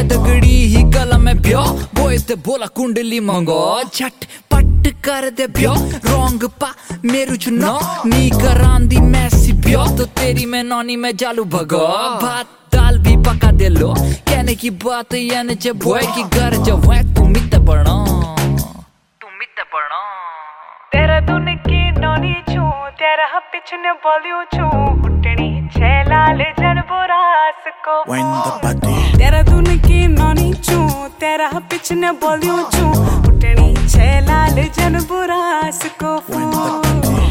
दगड़ी ही गला में ब्यो बोए ते बोला कुंडली मंगो झट पट कर दे ब्यो रोंग पा मेरू चुनो नी करांदी मैसी ब्यो तो तेरी मैं नौनी में जालू भगो भात दाल भी पका दे लो कहने की बात यानी जब बॉय की घर जब वह तुम इत्ते बनो तेरा दुन की नौनी छू तेरा पिछने बोलियो छू उठनी छेलाल जन बुरास को तेरा दुन की नौनी छू तेरा पिछने बोलियो छू उठनी छेलाल जन बुरास को